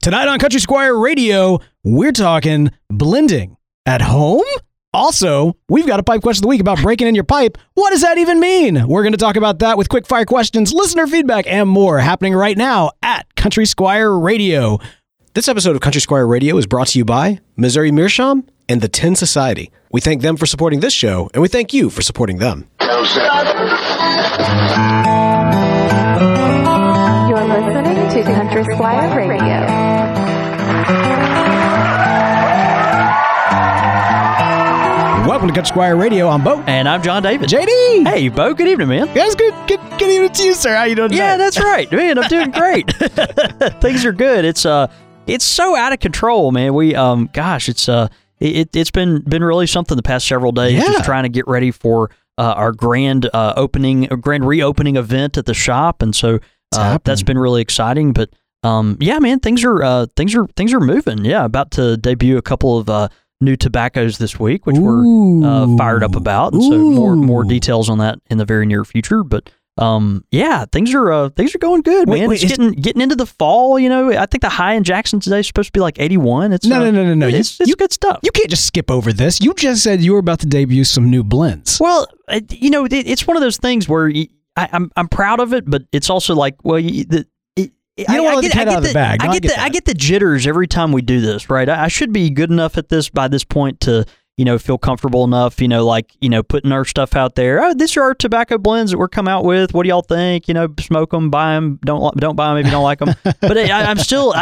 Tonight on Country Squire Radio, we're talking blending at home. Also, we've got a pipe question of the week about breaking in your pipe. What does that even mean? We're going to talk about that with quick fire questions, listener feedback, and more happening right now at Country Squire Radio. This episode of Country Squire Radio is brought to you by Missouri Meerschaum and the Tin Society. We thank them for supporting this show, and we thank you for supporting them. You're listening to Country Squire Radio. Welcome to Country Squire Radio. I'm Bo. And I'm John David. JD. Hey, Bo. Good evening, man. Guys, good evening to you, sir. How you doing tonight? Yeah, that's right. Man, I'm doing great. Things are good. It's so out of control, man. We it's been really something the past several days. Yeah. Just trying to get ready for our grand reopening event at the shop, and so that's been really exciting. But yeah, man, things are moving. Yeah, about to debut a couple of new tobaccos this week, which we're fired up about, and so more details on that in the very near future. But yeah, things are going good, man. It's getting into the fall. You know, I think the high in Jackson today is supposed to be like 81. It's no. It's good stuff. You can't just skip over this. You just said you were about to debut some new blends. Well, you know, it's one of those things where I'm proud of it, but it's also like, well, you don't want to let the cat out of the bag. I get the jitters every time we do this, right? I should be good enough at this by this point to, you know, feel comfortable enough, you know, like, you know, putting our stuff out there. Oh, these are our tobacco blends that we're come out with. What do y'all think? You know, smoke them, buy them, don't buy them if you don't like them. But I'm still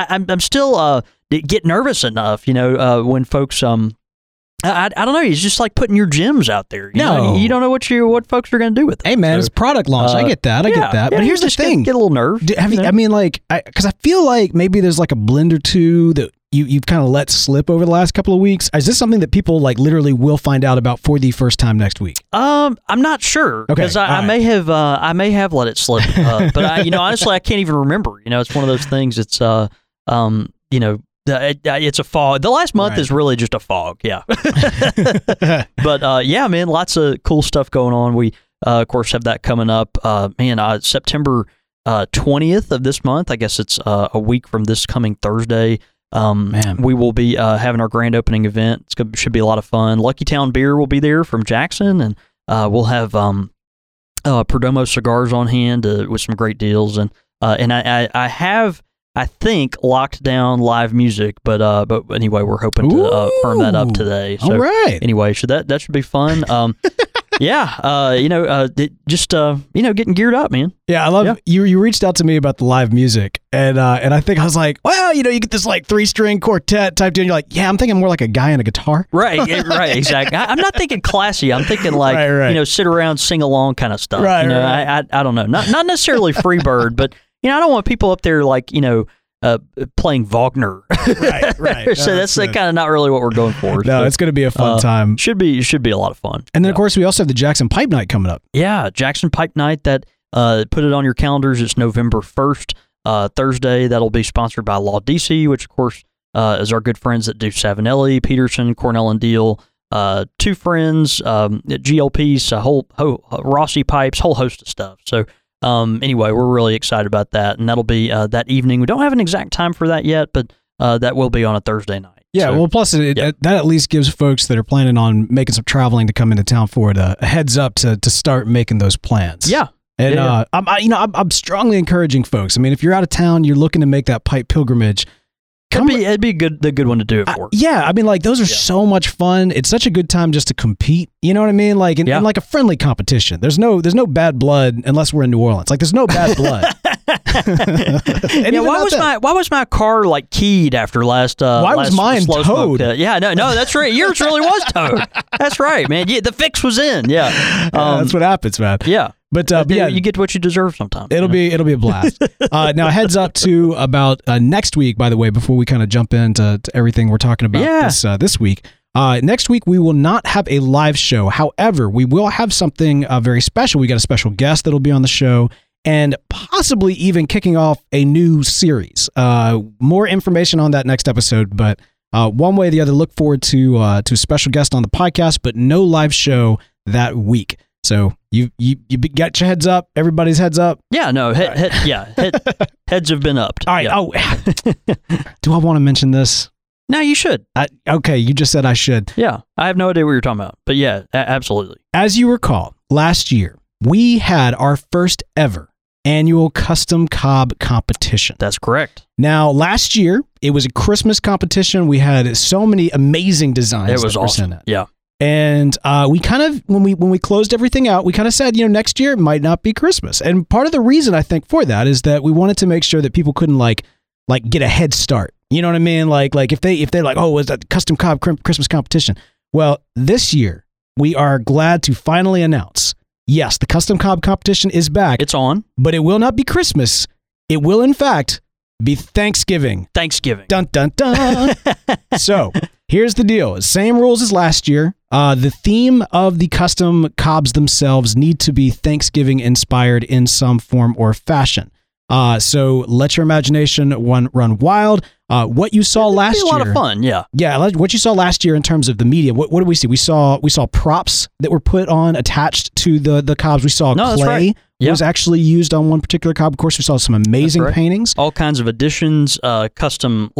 get nervous enough, you know, when folks I don't know. It's just like putting your gems out there. You know? You don't know what folks are going to do with them. Hey, man, it's product launch. I get that. Yeah, but here's the thing. Get a little nerve. I mean, like, because I feel like maybe there's like a blend or two that you've kind of let slip over the last couple of weeks. Is this something that people like literally will find out about for the first time next week? I'm not sure because I may have let it slip, but honestly, I can't even remember. You know, it's one of those things. It's you know. It's a fog. The last month is really just a fog, yeah. But yeah, man, lots of cool stuff going on. We, of course, have that coming up. September 20th of this month. I guess it's a week from this coming Thursday. We will be having our grand opening event. Should be a lot of fun. Lucky Town Beer will be there from Jackson, and we'll have Perdomo cigars on hand with some great deals. And I have, I think, locked down live music, but anyway, we're hoping to firm that up today. So all right. Anyway, so that should be fun. Yeah, getting geared up, man. Yeah, I love you reached out to me about the live music, and I think I was like, well, you know, you get this like 3-string quartet type deal, and you're like, yeah, I'm thinking more like a guy and a guitar. Right, exactly. I'm not thinking classy. I'm thinking like, you know, sit around, sing along kind of stuff. Right, you know, right. I don't know, not necessarily Freebird, but you know, I don't want people up there like, you know, playing Wagner. Right. So that's kind of not really what we're going for. No, it's going to be a fun time. Should be a lot of fun. And then, of course, we also have the Jackson Pipe Night coming up. Yeah, Jackson Pipe Night. That put it on your calendars. It's November 1st, Thursday. That'll be sponsored by Law DC, which, of course, is our good friends that do Savinelli, Peterson, Cornell and Deal, two friends, GLPs, Rossi Pipes, whole host of stuff. So, anyway, we're really excited about that, and that'll be that evening. We don't have an exact time for that yet, but that will be on a Thursday night. Yeah, so, well, plus that at least gives folks that are planning on making some traveling to come into town for it a heads up to start making those plans. Yeah. And I'm strongly encouraging folks. I mean, if you're out of town, you're looking to make that pipe pilgrimage. It'd be the good one to do it for. Yeah, I mean, like those are so much fun. It's such a good time just to compete. You know what I mean? Like in like a friendly competition. There's no bad blood unless we're in New Orleans. Like there's no bad blood. Why was my car like keyed after last? Why was mine towed? Yeah, no, that's right. Yours really was towed. That's right, man. Yeah, the fix was in. Yeah, that's what happens, man. Yeah. But you get what you deserve sometimes. It'll be a blast. Now heads up to about next week. By the way, before we kind of jump into everything we're talking about this week. Next week we will not have a live show. However, we will have something very special. We got a special guest that'll be on the show, and possibly even kicking off a new series. More information on that next episode. But one way or the other, look forward to a special guest on the podcast, but no live show that week. So you got your heads up. Everybody's heads up. Yeah, no, heads have been upped. All right. Yeah. Oh, do I want to mention this? No, you should. Okay, you just said I should. Yeah, I have no idea what you're talking about, but yeah, absolutely. As you recall, last year we had our first ever annual custom cob competition. That's correct. Now, last year it was a Christmas competition. We had so many amazing designs. It was awesome. Yeah. And we kind of, when we closed everything out, we kind of said, next year it might not be Christmas. And part of the reason I think for that is that we wanted to make sure that people couldn't like get a head start. You know what I mean? Like if they're like, oh, it's a custom cob Christmas competition. Well, this year we are glad to finally announce, yes, the custom cob competition is back. It's on, but it will not be Christmas. It will, in fact, be Thanksgiving. Dun dun dun. So here's the deal: same rules as last year. The theme of the custom cobs themselves need to be Thanksgiving inspired in some form or fashion. So let your imagination run wild. What you saw last year, a lot of fun, yeah. What you saw last year in terms of the media. What did we see? We saw props that were put on attached to the cobs. We saw clay was actually used on one particular cob. Of course, we saw some amazing paintings, all kinds of additions, custom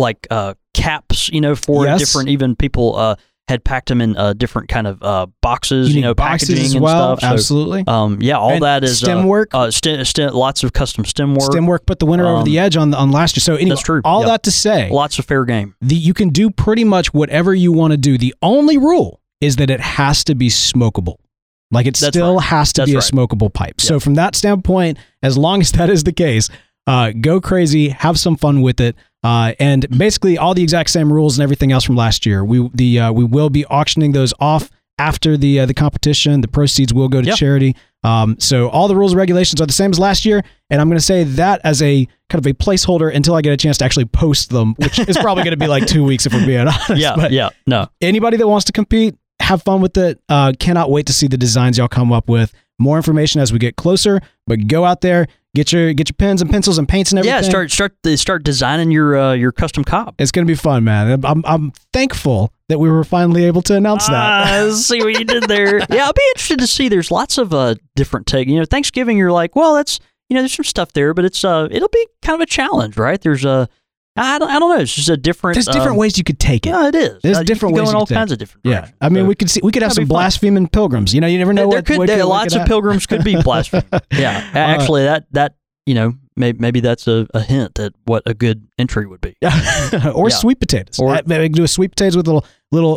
caps, for different. Even people had packed them in different kind of boxes, packaging as and well. stuff. Absolutely. So, all and that is stem work. Lots of custom stem work. Stem work put the winner over the edge on last year. So anyway, that's true. All that to say, lots of fair game. You can do pretty much whatever you want to do. The only rule is that it has to be smokable. Like it still has to be a smokable pipe. Yep. So from that standpoint, as long as that is the case, go crazy, have some fun with it. And basically all the exact same rules and everything else from last year. We will be auctioning those off after the competition. The proceeds will go to charity. So all the rules and regulations are the same as last year. And I'm going to say that as a kind of a placeholder until I get a chance to actually post them, which is probably going to be like 2 weeks if we're being honest. No. Anybody that wants to compete, have fun with it. Cannot wait to see the designs y'all come up with. More information as we get closer, but go out there. Get your pens and pencils and paints and everything. Yeah, start designing your custom cob. It's gonna be fun, man. I'm thankful that we were finally able to announce that. See what you did there. Yeah, I'll be interested to see. There's lots of different take. Thanksgiving. You're like, well, that's there's some stuff there, but it's it'll be kind of a challenge, right? There's I don't know. It's just a different. There's different ways you could take it. Yeah, it is. There's different ways. Go in all kinds of different directions. I mean, we could have some blaspheming pilgrims. You never know. Lots of pilgrims could be blaspheming. Yeah, actually, that maybe that's a hint at what a good entry would be. Or sweet potatoes. Or maybe do a sweet potatoes with a little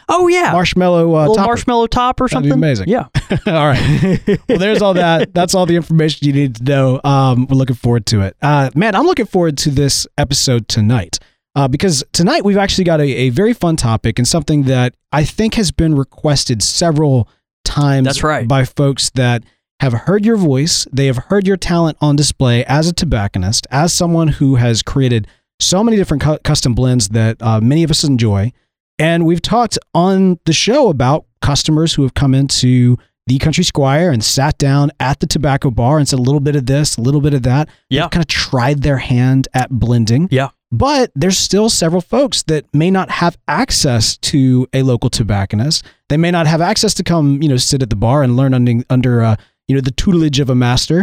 marshmallow top. Marshmallow top or something. That'd be amazing. Yeah. All right. Well, there's all that. That's all the information you need to know. We're looking forward to it. Man, I'm looking forward to this episode tonight. Because tonight we've actually got a very fun topic and something that I think has been requested several times by folks that have heard your voice. They have heard your talent on display as a tobacconist, as someone who has created so many different custom blends that many of us enjoy. And we've talked on the show about customers who have come into the Country Squire and sat down at the tobacco bar and said a little bit of this, a little bit of that. Yeah. They've kind of tried their hand at blending. Yeah. But there's still several folks that may not have access to a local tobacconist. They may not have access to come, sit at the bar and learn under the tutelage of a master.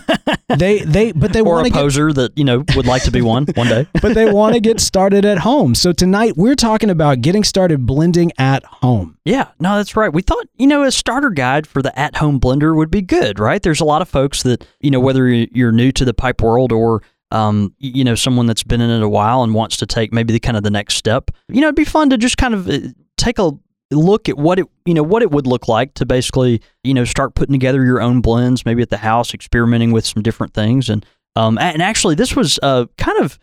They or a poser that would like to be one day. But they want to get started at home. So tonight we're talking about getting started blending at home. Yeah, no, that's right. We thought a starter guide for the at-home blender would be good, right? There's a lot of folks that whether you're new to the pipe world or someone that's been in it a while and wants to take maybe the next step. It'd be fun to just kind of take a look at what it would look like to basically start putting together your own blends, maybe at the house, experimenting with some different things. And actually this was kind of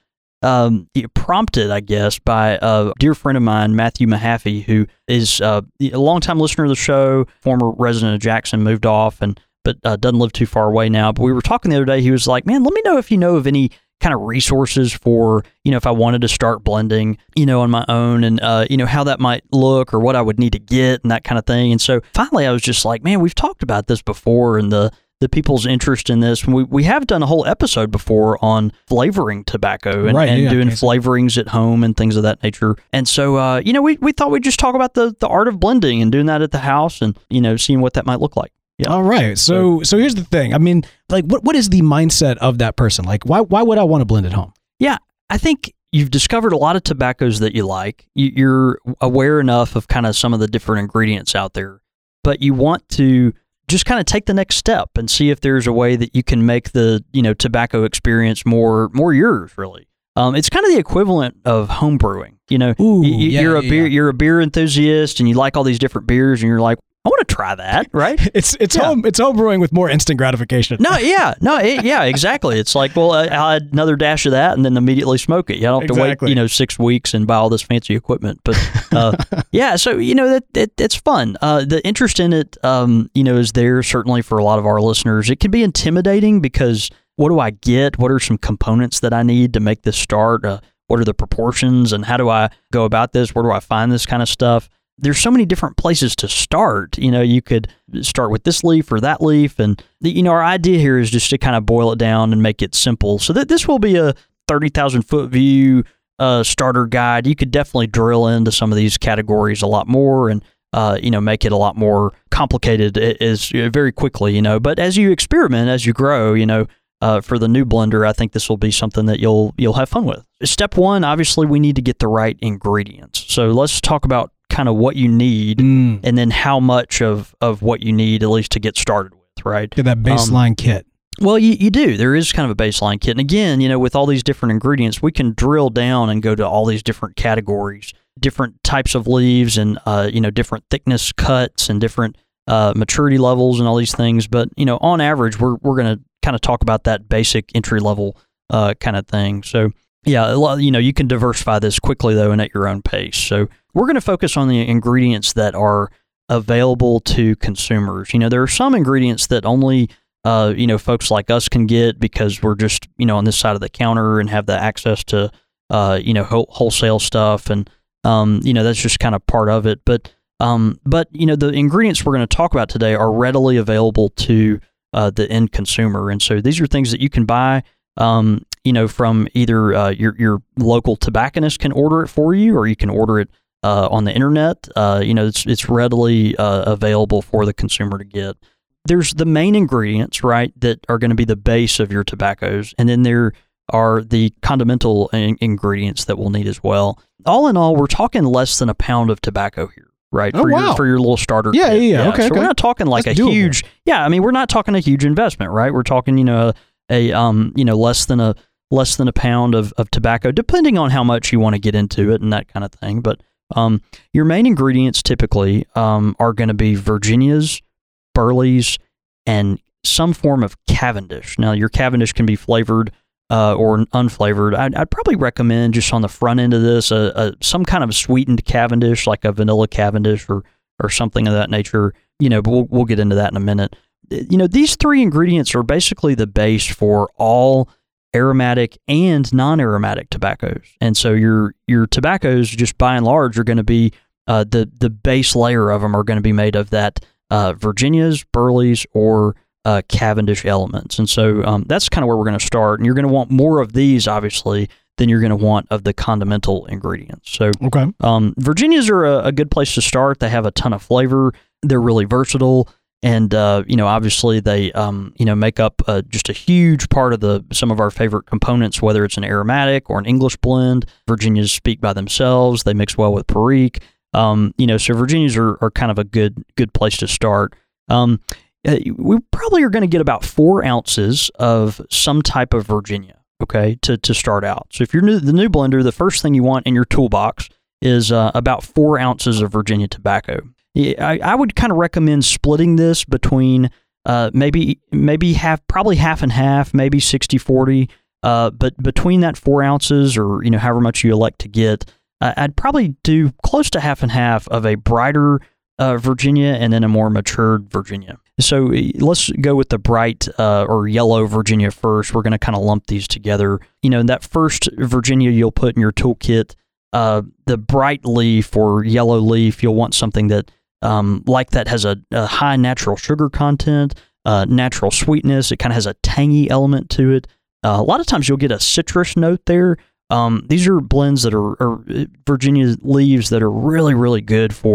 prompted, I guess, by a dear friend of mine, Matthew Mahaffey, who is a longtime listener of the show, former resident of Jackson, moved off but doesn't live too far away now. But we were talking the other day. He was like, man, let me know if you know of any kind of resources for, if I wanted to start blending, on my own and, how that might look or what I would need to get and that kind of thing. And so finally I was just like, man, we've talked about this before and the people's interest in this. We have done a whole episode before on flavoring tobacco and doing flavorings at home and things of that nature. And so, we thought we'd just talk about the art of blending and doing that at the house and, seeing what that might look like. Yeah. All right. So here's the thing. I mean, like, what is the mindset of that person? Like, why would I want to blend at home? Yeah, I think you've discovered a lot of tobaccos that you like. You're aware enough of kind of some of the different ingredients out there, but you want to just kind of take the next step and see if there's a way that you can make the, tobacco experience more yours, really. It's kind of the equivalent of home brewing. You're a beer enthusiast and you like all these different beers and you're like, I want to try that, right? It's home brewing with more instant gratification. Exactly. It's like, well, I'll add another dash of that and then immediately smoke it. You don't have to wait, 6 weeks and buy all this fancy equipment. But so it's fun. The interest in it, is there certainly for a lot of our listeners. It can be intimidating because what do I get? What are some components that I need to make this start? What are the proportions and how do I go about this? Where do I find this kind of stuff? There's so many different places to start. You could start with this leaf or that leaf. And, our idea here is just to kind of boil it down and make it simple so that this will be a 30,000 foot view starter guide. You could definitely drill into some of these categories a lot more and, make it a lot more complicated very quickly, But as you experiment, as you grow, for the new blender, I think this will be something that you'll have fun with. Step one, obviously, we need to get the right ingredients. So let's talk about kind of what you need and then how much of what you need, at least to get started with, right? Get that baseline kit. Well, you do. There is kind of a baseline kit. And again, with all these different ingredients, we can drill down and go to all these different categories, different types of leaves and, different thickness cuts and different maturity levels and all these things. But, on average, we're going to kind of talk about that basic entry level kind of thing. So, yeah, you can diversify this quickly, though, and at your own pace. So we're going to focus on the ingredients that are available to consumers. There are some ingredients that only, folks like us can get because we're just, on this side of the counter and have the access to, wholesale stuff. And, that's just kind of part of it. But the ingredients we're going to talk about today are readily available to the end consumer. And so these are things that you can buy, from either your local tobacconist can order it for you, or you can order it on the internet. It's readily available for the consumer to get. There's the main ingredients, right, that are going to be the base of your tobaccos, and then there are the condimental ingredients that we'll need as well. All in all, we're talking less than a pound of tobacco here. Right, for your little starter kit. Yeah. Okay, so we're not talking like That's a doable. huge. Yeah, I mean, we're not talking a huge investment, right? We're talking, less than a pound of tobacco, depending on how much you want to get into it and that kind of thing. But your main ingredients typically are going to be Virginias, Burleys, and some form of Cavendish. Now, your Cavendish can be flavored or unflavored. I'd probably recommend just on the front end of this some kind of sweetened Cavendish, like a vanilla Cavendish or something of that nature. But we'll get into that in a minute. These three ingredients are basically the base for all aromatic and non-aromatic tobaccos. And so your tobaccos, just by and large, are going to be the base layer of them are going to be made of that Virginias, Burleys, or Cavendish elements. And so that's kind of where we're going to start. And you're going to want more of these, obviously, than you're going to want of the condimental ingredients. So Virginias are a good place to start. They have a ton of flavor. They're really versatile. And, obviously they, make up just a huge part of some of our favorite components, whether it's an aromatic or an English blend. Virginias speak by themselves. They mix well with Perique. So Virginias are kind of a good place to start. We probably are going to get about 4 ounces of some type of Virginia, okay, to start out. So if you're the new blender, the first thing you want in your toolbox is about 4 ounces of Virginia tobacco. I would kind of recommend splitting this between maybe probably half and half, maybe 60-40, but between that 4 ounces or, however much you elect to get, I'd probably do close to half and half of a brighter Virginia and then a more matured Virginia. So let's go with the bright or yellow Virginia first. We're going to kind of lump these together. That first Virginia you'll put in your toolkit, the bright leaf or yellow leaf, you'll want something that like that has a high natural sugar content, natural sweetness. It kind of has a tangy element to it. A lot of times you'll get a citrus note there. These are blends that are Virginia leaves that are really, really good for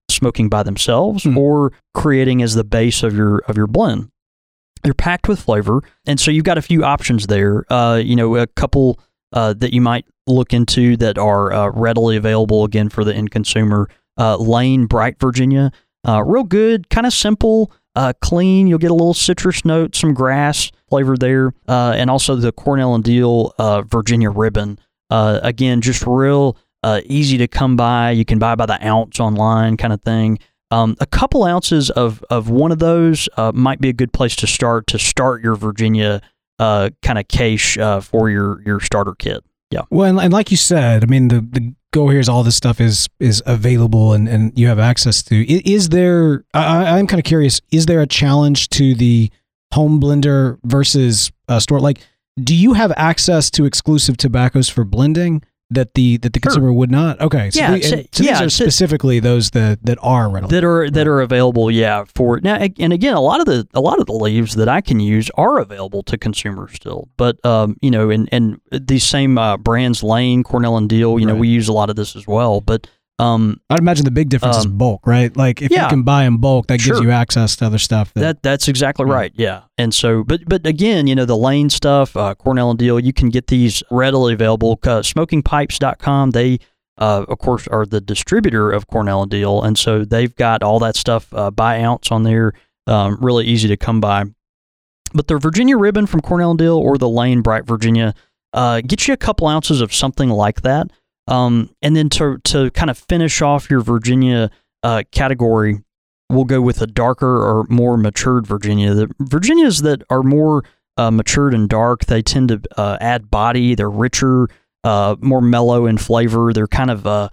smoking by themselves or creating as the base of your blend. They're packed with flavor, and so you've got a few options there. A couple that you might look into that are readily available again for the end consumer. Lane Bright Virginia, real good, kind of simple, clean. You'll get a little citrus note, some grass flavor there, and also the Cornell and Diehl Virginia Ribbon. Again, just real easy to come by. You can buy by the ounce online, kind of thing. A couple ounces of one of those might be a good place to start your Virginia kind of cache for your starter kit. Yeah. Well, and like you said, I mean, the goal here is all this stuff is available and you have access to. Is there? I'm kind of curious. Is there a challenge to the home blender versus store? Like, do you have access to exclusive tobaccos for blending that the consumer would not? Okay, so, these are specifically those that are readily that are available. Yeah, for now, and again, a lot of the leaves that I can use are available to consumers still. But and these same brands, Lane, Cornell and Diehl, we use a lot of this as well. But I'd imagine the big difference is bulk, right? Like if you can buy in bulk, that gives you access to other stuff. That's exactly right. Yeah. And so, but again, the Lane stuff, Cornell and Diehl, you can get these readily available. SmokingPipes.com, they, of course, are the distributor of Cornell and Diehl. And so they've got all that stuff by ounce on there, really easy to come by. But the Virginia Ribbon from Cornell and Diehl or the Lane Bright Virginia, get you a couple ounces of something like that. And then to kind of finish off your Virginia category, we'll go with a darker or more matured Virginia. The Virginias that are more matured and dark, they tend to add body. They're richer, more mellow in flavor. They're kind of a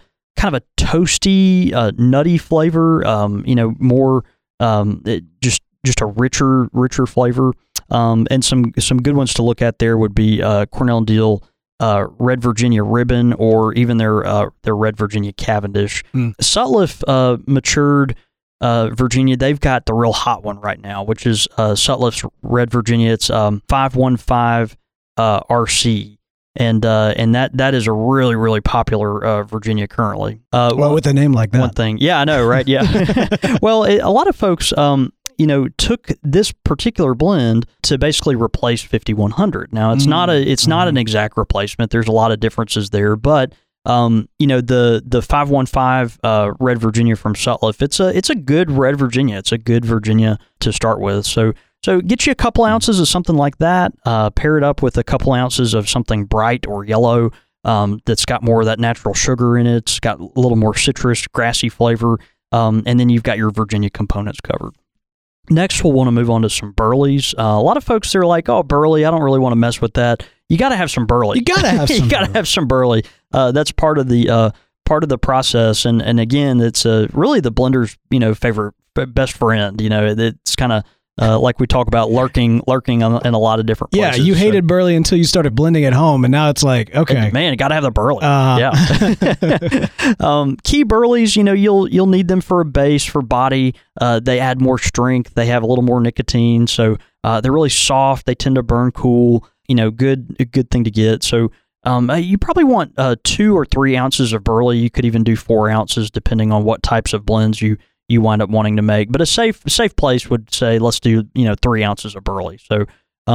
toasty, nutty flavor. More just a richer flavor. And some good ones to look at there would be Cornell and Diehl. Red Virginia Ribbon, or even their Red Virginia Cavendish. Sutliff matured Virginia, they've got the real hot one right now, which is Sutliff's Red Virginia. It's 515 RC. And that is a really, really popular Virginia currently. Well, with a name like that. One thing. Yeah, I know, right? Yeah. Well, a lot of folks took this particular blend to basically replace 5100. Now, it's not an exact replacement. There's a lot of differences there, but the 515 Red Virginia from Sutliff, it's a good Red Virginia. It's a good Virginia to start with. So get you a couple ounces of something like that. Pair it up with a couple ounces of something bright or yellow that's got more of that natural sugar in it. It's got a little more citrus, grassy flavor, and then you've got your Virginia components covered. Next, we'll want to move on to some Burleys. A lot of folks, they're like, oh, Burley, I don't really want to mess with that. You got to have some Burley. You got to have some. You got to have some Burley. That's part of the process. And again, it's really the blender's favorite best friend. It's kind of like we talk about lurking in a lot of different places. Yeah, you hated Burley until you started blending at home, and now it's like, okay, man, got to have the Burley. Yeah. Key Burleys, you'll need them for a base, for body. They add more strength. They have a little more nicotine, so they're really soft. They tend to burn cool. A good thing to get. So you probably want 2 or 3 ounces of Burley. You could even do 4 ounces depending on what types of blends you wind up wanting to make. But a safe place would say let's do 3 ounces of Burley. So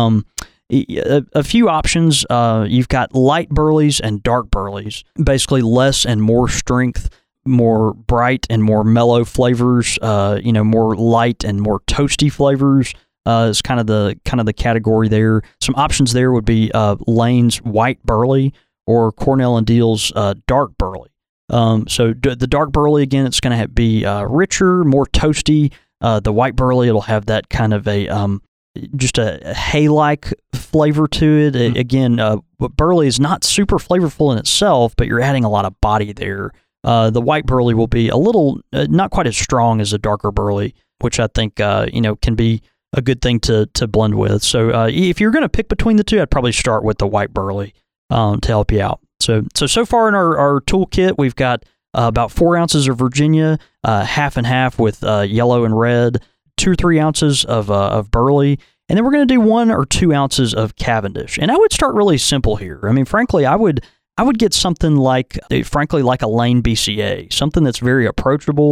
a few options. You've got light Burleys and dark Burleys. Basically less and more strength, more bright and more mellow flavors. More light and more toasty flavors. Is kind of the category there. Some options there would be Lane's white Burley or Cornell and Diehl's dark Burley. So the dark Burley, again, it's going to be richer, more toasty. The white Burley, it'll have that kind of just a hay-like flavor to it. Again, Burley is not super flavorful in itself, but you're adding a lot of body there. The white Burley will be a little, not quite as strong as the darker Burley, which I think, can be a good thing to blend with. So if you're going to pick between the two, I'd probably start with the white Burley to help you out. So far in our toolkit, we've got about 4 ounces of Virginia, half and half with yellow and red, 2 or 3 ounces of Burley, and then we're going to do 1 or 2 ounces of Cavendish. And I would start really simple here. I mean, frankly, I would get something like a Lane BCA, something that's very approachable.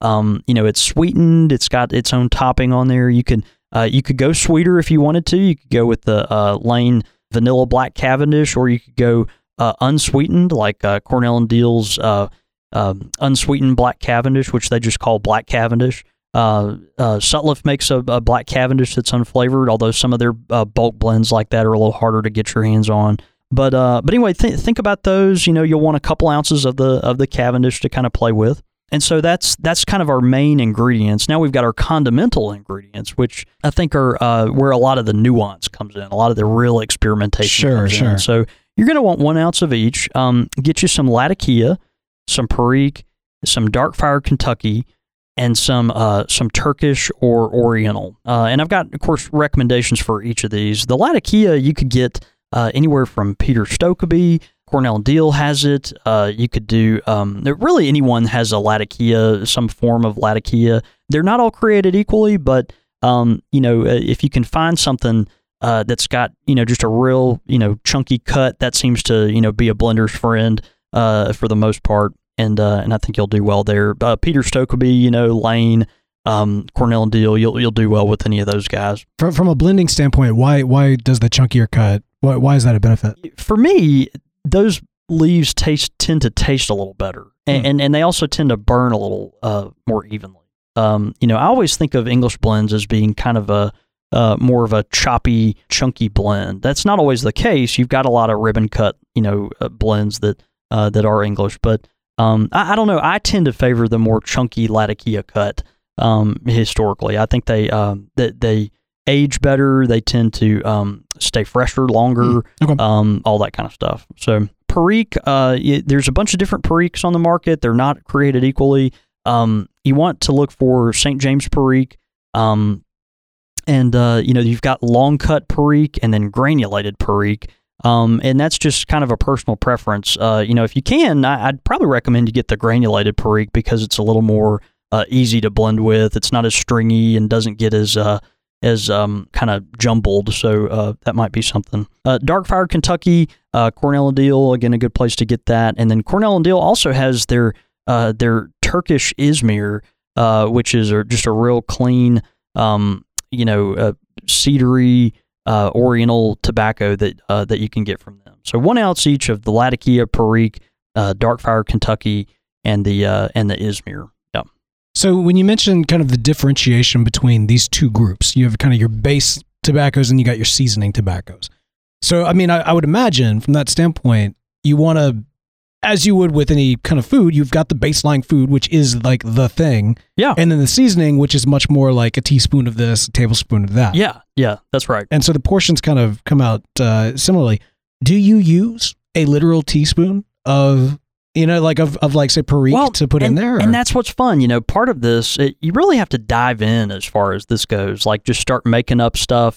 It's sweetened. It's got its own topping on there. You could go sweeter if you wanted to. You could go with the Lane Vanilla Black Cavendish, or you could go unsweetened, like Cornell and Deal's unsweetened Black Cavendish, which they just call Black Cavendish. Sutliff makes a Black Cavendish that's unflavored, although some of their bulk blends like that are a little harder to get your hands on. But anyway, think about those. You'll want a couple ounces of the Cavendish to kind of play with. And so that's kind of our main ingredients. Now we've got our condimental ingredients, which I think are where a lot of the nuance comes in, a lot of the real experimentation comes in. So you're going to want 1 ounce of each. Get you some Latakia, some Perique, some Dark Fire Kentucky, and some Turkish or Oriental. And I've got, of course, recommendations for each of these. The Latakia you could get anywhere from Peter Stokkebye. Cornell and Deal has it. You could do, really anyone has a Latakia, some form of Latakia. They're not all created equally, but, if you can find something that's got, just a real, chunky cut, that seems to, be a blender's friend for the most part. And I think you'll do well there. Peter Stokkebye, Lane, Cornell and Deal, you'll do well with any of those guys. From a blending standpoint, why does the chunkier cut, why is that a benefit? For me, those leaves tend to taste a little better, and they also tend to burn a little more evenly. I always think of English blends as being kind of a more of a choppy, chunky blend. That's not always the case. You've got a lot of ribbon cut, blends that are English, but I don't know. I tend to favor the more chunky Latakia cut historically. I think they age better. They tend to stay fresher longer, all that kind of stuff. So Perique, there's a bunch of different Periques on the market. They're not created equally. You want to look for St. James Perique, and you've got long cut Perique and then granulated Perique. And that's just kind of a personal preference. If you can, I'd probably recommend you get the granulated Perique because it's a little more easy to blend with. It's not as stringy and doesn't get as kind of jumbled, so that might be something. Dark Fire Kentucky, Cornell and Deal, again, a good place to get that. And then Cornell and Deal also has their Turkish Izmir, which is just a real clean, cedary, Oriental tobacco that you can get from them. So 1 ounce each of the Latakia, Perique, Dark Fire Kentucky, and the Izmir. Yeah. So when you mentioned kind of the differentiation between these two groups, you have kind of your base tobaccos and you got your seasoning tobaccos. So I mean, I would imagine from that standpoint, you want to, as you would with any kind of food, you've got the baseline food, which is like the thing. Yeah. And then the seasoning, which is much more like a teaspoon of this, a tablespoon of that. Yeah, that's right. And so the portions kind of come out similarly. Do you use a literal teaspoon of, like say Perique to put in there? And that's what's fun. Part of this, you really have to dive in as far as this goes. Like just start making up stuff,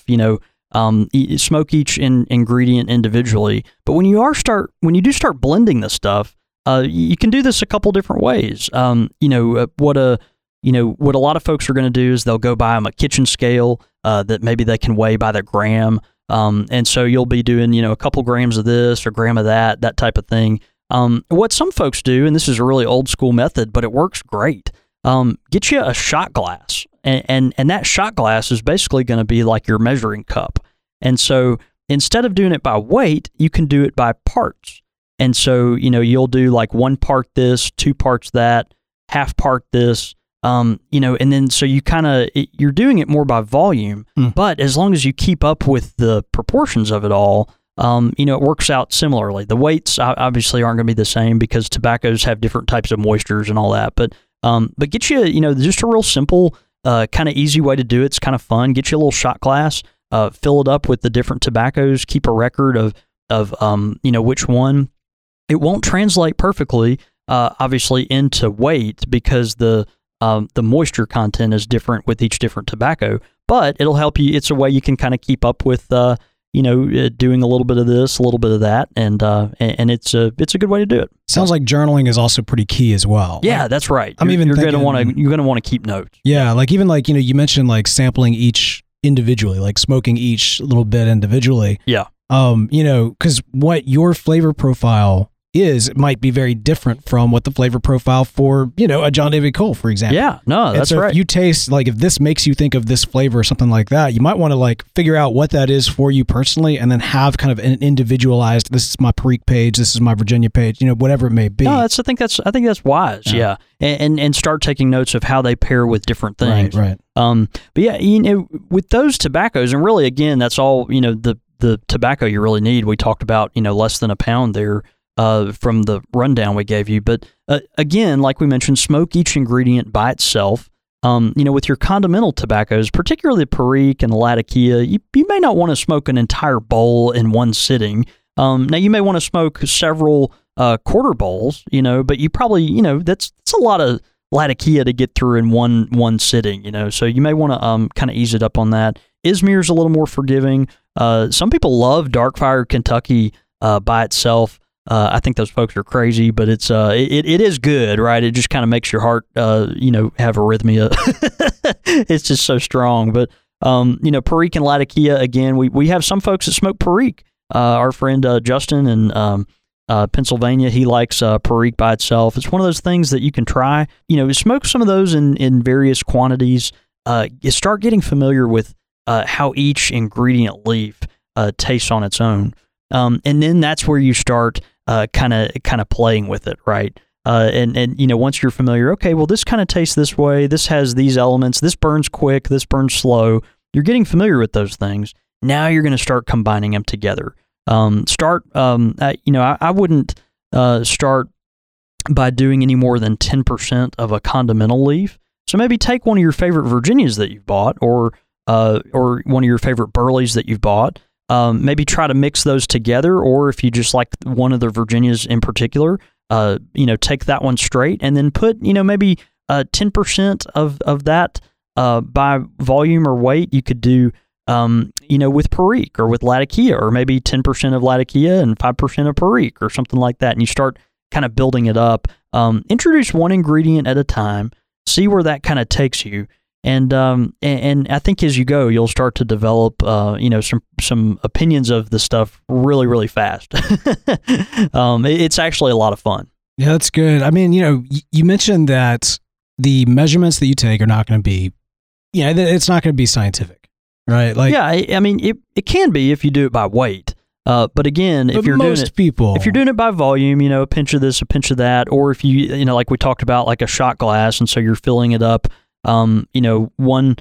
smoke each ingredient individually. But when you do start blending this stuff, you can do this a couple different ways. What a lot of folks are going to do is they'll go buy them a kitchen scale that maybe they can weigh by the gram. And so you'll be doing, a couple grams of this or gram of that type of thing. What some folks do, and this is a really old school method, but it works great. Get you a shot glass, and that shot glass is basically going to be like your measuring cup. And so instead of doing it by weight, you can do it by parts. And so, you'll do like 1 part this, 2 parts that, half part this, and then so you you're doing it more by volume, but as long as you keep up with the proportions of it all, it works out similarly. The weights obviously aren't going to be the same because tobaccos have different types of moistures and all that, but get you, just a real simple, kind of easy way to do it. It's kind of fun. Get you a little shot glass, fill it up with the different tobaccos, keep a record of which one. It won't translate perfectly, obviously, into weight because the moisture content is different with each different tobacco, but it'll help you. It's a way you can kind of keep up with, doing a little bit of this, a little bit of that, and it's a good way to do it. Sounds like journaling is also pretty key as well. Yeah, that's right. You're going to want to keep notes. Yeah, like even like you mentioned like sampling each individually, like smoking each little bit individually. Yeah. Because what your flavor profile might be very different from what the flavor profile for, a John David Cole, for example. Yeah, no, that's right. If you taste, if this makes you think of this flavor or something like that, you might want to figure out what that is for you personally, and then have kind of an individualized, this is my Perique page, this is my Virginia page, whatever it may be. No, I think that's wise. Yeah. And start taking notes of how they pair with different things. Right. But yeah, with those tobaccos, and really, again, that's all, the tobacco you really need. We talked about, less than a pound there from the rundown we gave you. But again, like we mentioned, smoke each ingredient by itself. With your condimental tobaccos, particularly the Perique and the Latakia, you may not want to smoke an entire bowl in one sitting. Now, you may want to smoke several quarter bowls, but you probably, that's a lot of Latakia to get through in one sitting, so you may want to kind of ease it up on that. Izmir's a little more forgiving. Some people love Darkfire Kentucky by itself. I think those folks are crazy, but it is good, right? It just kind of makes your heart, have arrhythmia. It's just so strong. But, Perique and Latakia, again, we have some folks that smoke Perique. Our friend Justin in Pennsylvania, he likes Perique by itself. It's one of those things that you can try. Smoke some of those in various quantities. You start getting familiar with how each ingredient leaf tastes on its own. And then that's where you start kind of playing with it, right? And once you're familiar, okay, well, this kind of tastes this way. This has these elements. This burns quick. This burns slow. You're getting familiar with those things. Now you're going to start combining them together. I wouldn't start by doing any more than 10% of a condimental leaf. So maybe take one of your favorite Virginias that you've bought, or one of your favorite Burleys that you've bought. Maybe try to mix those together, or if you just like one of the Virginias in particular, take that one straight, and then put, maybe 10% of that by volume or weight. You could do, with Perique or with Latakia, or maybe 10% of Latakia and 5% of Perique or something like that. And you start kind of building it up. Introduce one ingredient at a time, see where that kind of takes you. And I think as you go, you'll start to develop, some opinions of the stuff really, really fast. It's actually a lot of fun. Yeah, that's good. I mean, you mentioned that the measurements that you take are not going to be, it's not going to be scientific, right? I mean, it can be if you do it by weight. But again, if you're doing it by volume, a pinch of this, a pinch of that, or if you, like we talked about, like a shot glass, and so you're filling it up. One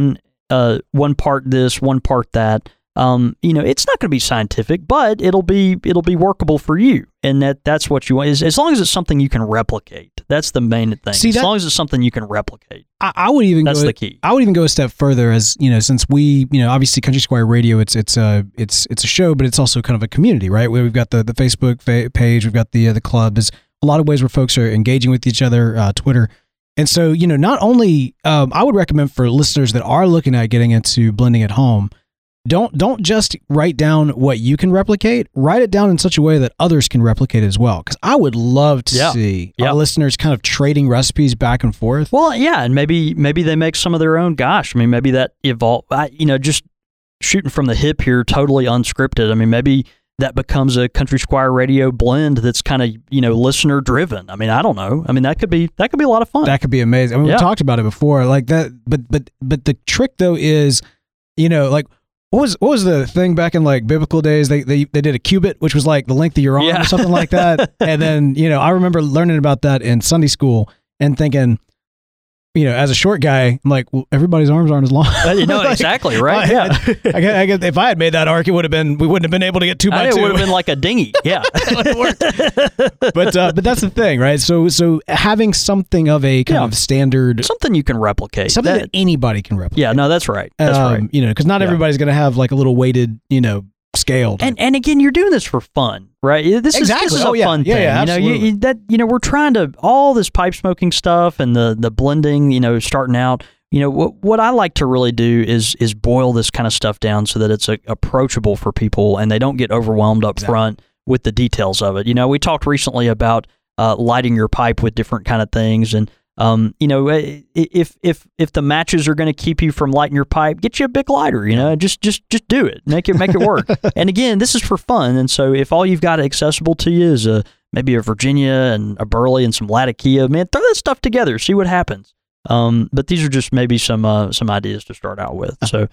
part this, one part that, it's not going to be scientific, but it'll be workable for you. And that's what you want, is as long as it's something you can replicate. That's the main thing. As long as it's something you can replicate. I would even that's the key. I would even go a step further, as since we, obviously Country Squire Radio, it's a show, but it's also kind of a community, right? We've got the Facebook page, we've got the club. There's a lot of ways where folks are engaging with each other, Twitter. And so, not only, I would recommend for listeners that are looking at getting into blending at home, don't just write down what you can replicate. Write it down in such a way that others can replicate as well. Because I would love to see our listeners kind of trading recipes back and forth. Well, yeah, and maybe they make some of their own. Gosh, I mean, maybe that evolve. Just shooting from the hip here, totally unscripted. I mean, maybe that becomes a Country Squire Radio blend that's kind of, listener driven. I mean, I don't know. I mean, that could be a lot of fun. That could be amazing. I mean, we talked about it before, like that. But the trick though is, what was the thing back in like biblical days? They did a cubit, which was like the length of your arm or something like that. And then, I remember learning about that in Sunday school and thinking, as a short guy, I'm like, well, everybody's arms aren't as long. Exactly, right? Yeah. I guess if I had made that arc, we wouldn't have been able to get 2 by 2. It would have been like a dinghy. Yeah. But that's the thing, right? So having something of a kind of standard, something you can replicate, something that anybody can replicate. Yeah, no, that's right. That's right. Because not everybody's going to have like a little weighted, scaled. And again, you're doing this for fun, right? This is a fun thing. Yeah, absolutely. We're trying to, all this pipe smoking stuff and the blending, starting out, what I like to really do is boil this kind of stuff down so that it's approachable for people and they don't get overwhelmed up front with the details of it. We talked recently about lighting your pipe with different kind of things, and if the matches are going to keep you from lighting your pipe, get you a big lighter, just do it, make it work. And again, this is for fun. And so if all you've got accessible to you is a maybe a Virginia and a Burley and some Latakia. Man, throw that stuff together, see what happens. But these are just maybe some ideas to start out with. So,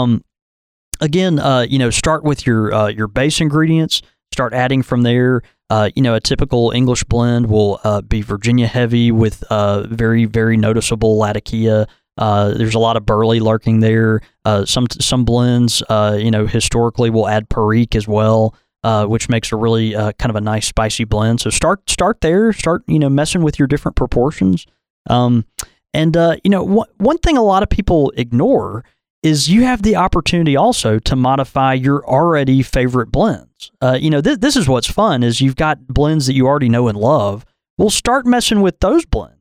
again, start with your base ingredients. Start adding from there. A typical English blend will be Virginia heavy with very, very noticeable Latakia. There's a lot of Burley lurking there. Some blends, historically will add Perique as well, which makes a really kind of a nice spicy blend. So start there. Start messing with your different proportions. One thing a lot of people ignore is you have the opportunity also to modify your already favorite blends. This is what's fun is you've got blends that you already know and love. Well, start messing with those blends.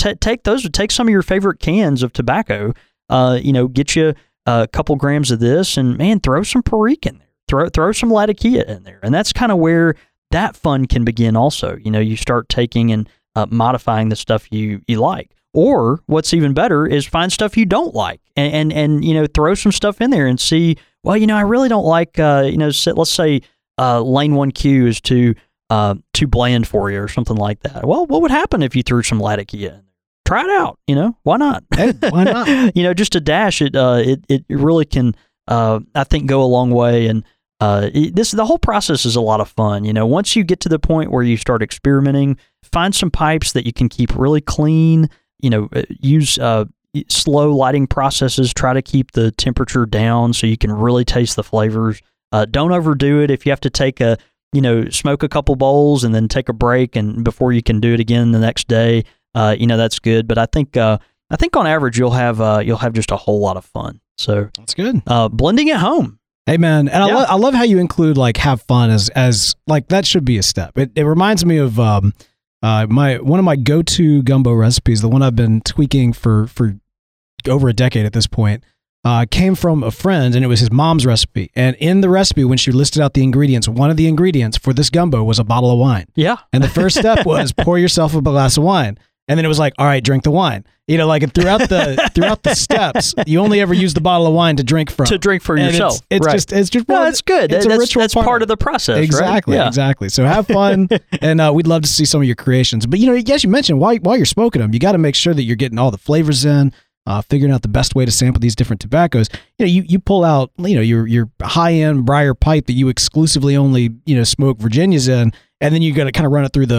Take some of your favorite cans of tobacco, get you a couple grams of this and man, throw some Perique in there, throw some Latakia in there. And that's kind of where that fun can begin also. You start taking and modifying the stuff you like. Or what's even better is find stuff you don't like and throw some stuff in there and see, well, I really don't like, let's say lane 1Q is too bland for you or something like that. Well, what would happen if you threw some Latakia in there? Try it out, why not? Hey, why not? Just a dash, it really can, I think, go a long way. And the whole process is a lot of fun. Once you get to the point where you start experimenting, find some pipes that you can keep really clean. Use slow lighting processes. Try to keep the temperature down so you can really taste the flavors. Don't overdo it. If you have to take smoke a couple bowls and then take a break and before you can do it again the next day, that's good. But I think on average you'll have just a whole lot of fun. So that's good. Blending at home. Hey man, and I love how you include like have fun as like that should be a step. It reminds me of one of my go-to gumbo recipes, the one I've been tweaking for over a decade at this point, came from a friend, and it was his mom's recipe. And in the recipe, when she listed out the ingredients, one of the ingredients for this gumbo was a bottle of wine. Yeah. And the first step was pour yourself a glass of wine. And then it was like, all right, drink the wine. Throughout the steps, you only ever use the bottle of wine to drink from. To drink for yourself. It's right. just no, that's good. That's part of the process. Exactly, right? Yeah. Exactly. So have fun, and we'd love to see some of your creations. But yes, you mentioned while you're smoking them, you got to make sure that you're getting all the flavors in. Figuring out the best way to sample these different tobaccos. You pull out your high end Briar pipe that you exclusively only smoke Virginias in, and then you got to kind of run it through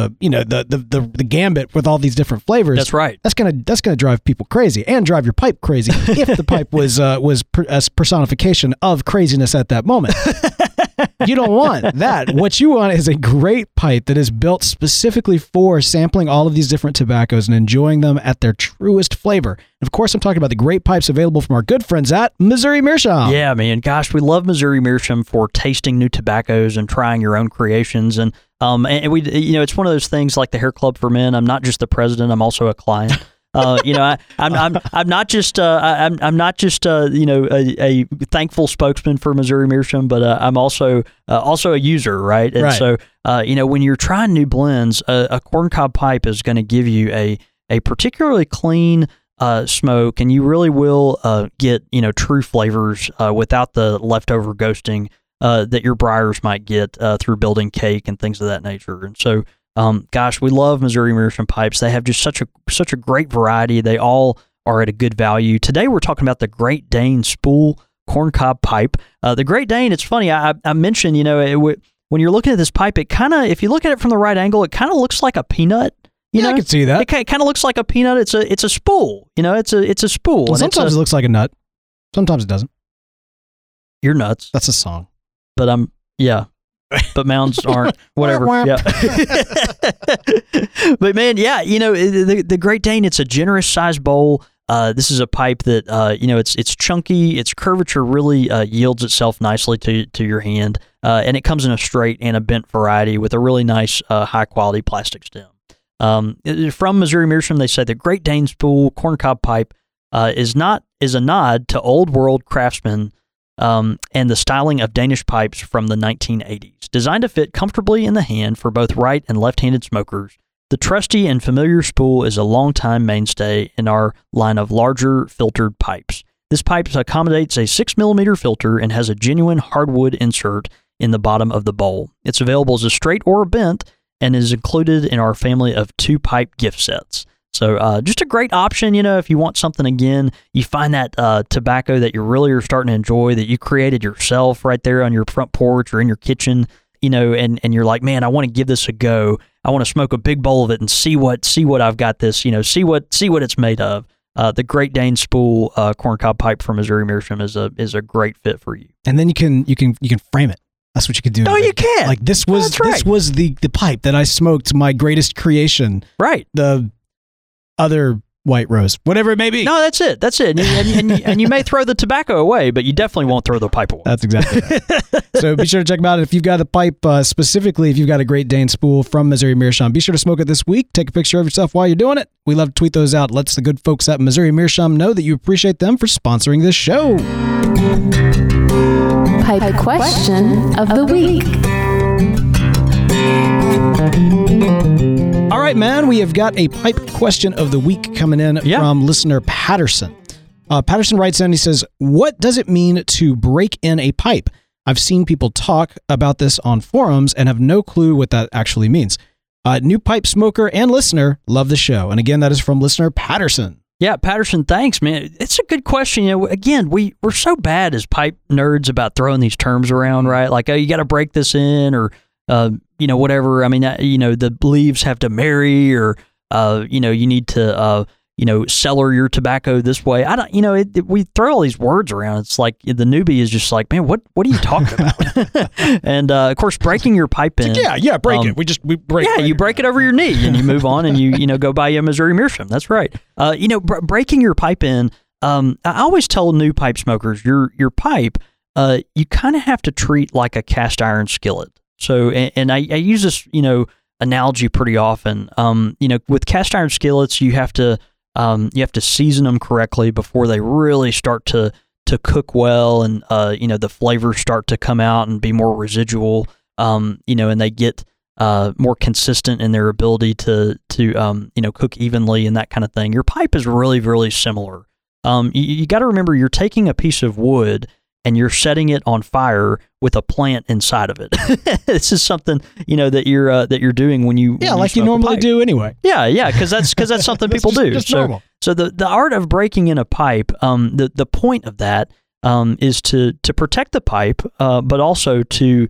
the gambit with all these different flavors. That's right. That's gonna drive people crazy and drive your pipe crazy if the pipe was a personification of craziness at that moment. You don't want that. What you want is a great pipe that is built specifically for sampling all of these different tobaccos and enjoying them at their truest flavor. And of course, I'm talking about the great pipes available from our good friends at Missouri Meerschaum. Yeah, man. Gosh, we love Missouri Meerschaum for tasting new tobaccos and trying your own creations. And we, it's one of those things like the Hair Club for Men. I'm not just the president; I'm also a client. I'm not just a thankful spokesman for Missouri Meerschaum, but I'm also a user, right? And so when you're trying new blends, a corncob pipe is going to give you a particularly clean smoke, and you really will get true flavors without the leftover ghosting that your briars might get through building cake and things of that nature. And so. Gosh, we love Missouri Meerschaum pipes. They have just such a great variety. They all are at a good value. Today we're talking about the Great Dane spool corncob pipe. The Great Dane, it's funny, I mentioned, when you're looking at this pipe, it kind of, if you look at it from the right angle, it kind of looks like a peanut. I can see that. It kind of looks like a peanut. It's a spool. It's a spool. Well, sometimes it looks like a nut. Sometimes it doesn't. You're nuts. That's a song. But yeah. But mounds aren't, whatever. Yeah. But man, yeah, the Great Dane, it's a generous sized bowl. This is a pipe that, it's chunky. Its curvature really yields itself nicely to your hand. And it comes in a straight and a bent variety with a really nice, high quality plastic stem. From Missouri Meerschaum, they say the Great Dane spool corncob pipe is a nod to old world craftsmen and the styling of Danish pipes from the 1980s. Designed to fit comfortably in the hand for both right and left-handed smokers, the trusty and familiar spool is a long-time mainstay in our line of larger filtered pipes. This pipe accommodates a 6mm filter and has a genuine hardwood insert in the bottom of the bowl. It's available as a straight or a bent, and is included in our family of 2 pipe gift sets. So just a great option, if you want something, again, you find that tobacco that you really are starting to enjoy, that you created yourself right there on your front porch or in your kitchen, and you're like, man, I want to give this a go. I want to smoke a big bowl of it and see what I've got this, see what it's made of. The Great Dane Spool corncob pipe from Missouri Meerschaum is a great fit for you. And then you can frame it. That's what you could do. Oh, you can. Like this was the pipe that I smoked my greatest creation. Right. The other White Rose, whatever it may be. No, that's it. And you may throw the tobacco away, but you definitely won't throw the pipe away. That's exactly right. So be sure to check them out. If you've got a pipe, specifically if you've got a Great Dane Spool from Missouri Meerschaum, be sure to smoke it this week. Take a picture of yourself while you're doing it. We love to tweet those out. Let's the good folks at Missouri Meerschaum know that you appreciate them for sponsoring this show. Pipe question of the week. All right, man, we have got a pipe question of the week coming in from listener Patterson. Patterson writes in, he says, what does it mean to break in a pipe? I've seen people talk about this on forums and have no clue what that actually means. New pipe smoker and listener, love the show. And again, that is from listener Patterson. Yeah, Patterson, thanks, man. It's a good question. Again, we're so bad as pipe nerds about throwing these terms around, right? Like, oh, you got to break this in, or whatever. I mean, the leaves have to marry, or you need to cellar your tobacco this way. I don't, we throw all these words around. It's like the newbie is just like, man, what are you talking about? And of course, breaking your pipe in. Break it. We break. Yeah, you break it over your knee and you move on and you go buy you a Missouri Meerschaum. That's right. Breaking your pipe in. I always tell new pipe smokers, your pipe, you kind of have to treat like a cast iron skillet. So, and I use this, analogy pretty often. With cast iron skillets, you have to season them correctly before they really start to cook well, and the flavors start to come out and be more residual. And they get more consistent in their ability to cook evenly and that kind of thing. Your pipe is really, really similar. You got to remember, you're taking a piece of wood and you're setting it on fire with a plant inside of it. This is something that you're doing when you like you normally do anyway. Yeah, because that's something people do. Normal. So the art of breaking in a pipe, the point of that is to protect the pipe, but also to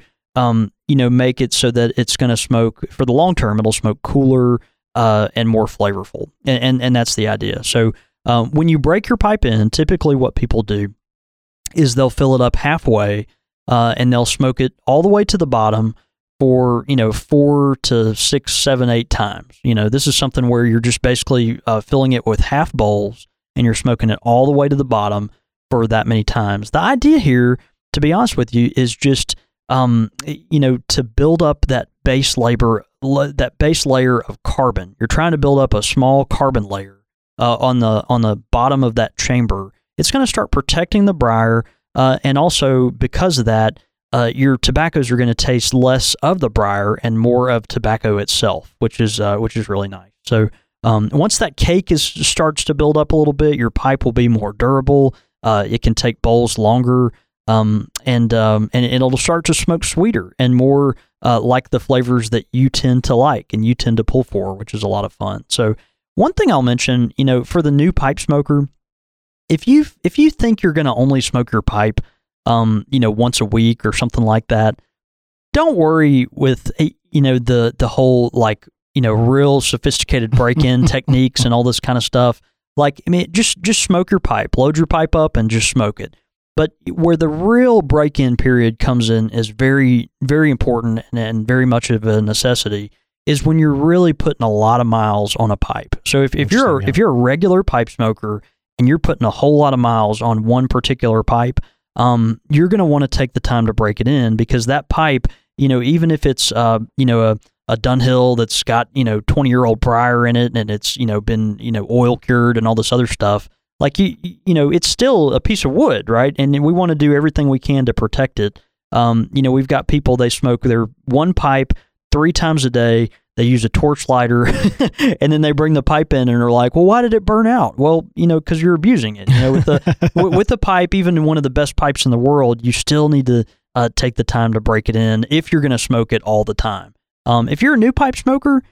make it so that it's going to smoke for the long term. It'll smoke cooler and more flavorful, and that's the idea. So when you break your pipe in, typically what people do is they'll fill it up halfway, and they'll smoke it all the way to the bottom for 4 to 6, 7, 8 times. This is something where you're just basically filling it with half bowls, and you're smoking it all the way to the bottom for that many times. The idea here, to be honest with you, is just to build up that base layer of carbon. You're trying to build up a small carbon layer on the bottom of that chamber. It's going to start protecting the briar, and also because of that, your tobaccos are going to taste less of the briar and more of tobacco itself, which is really nice. So once that cake starts to build up a little bit, your pipe will be more durable. It can take bowls longer, and it'll start to smoke sweeter and more like the flavors that you tend to like and you tend to pull for, which is a lot of fun. So one thing I'll mention, for the new pipe smoker, if you think you're going to only smoke your pipe, once a week or something like that, don't worry with, the whole, real sophisticated break-in techniques and all this kind of stuff. Just smoke your pipe, load your pipe up and just smoke it. But where the real break-in period comes in is very, very important and very much of a necessity is when you're really putting a lot of miles on a pipe. So if you're a regular pipe smoker and you're putting a whole lot of miles on one particular pipe, you're going to want to take the time to break it in, because that pipe, even if it's, a Dunhill that's got, 20-year-old briar in it and it's, been, oil cured and all this other stuff, it's still a piece of wood, right? And we want to do everything we can to protect it. We've got people, they smoke their one pipe 3 times a day. They use a torch lighter and then they bring the pipe in and are like, well, why did it burn out? Well, because you're abusing it. With the pipe, even one of the best pipes in the world, you still need to take the time to break it in if you're going to smoke it all the time. If you're a new pipe smoker,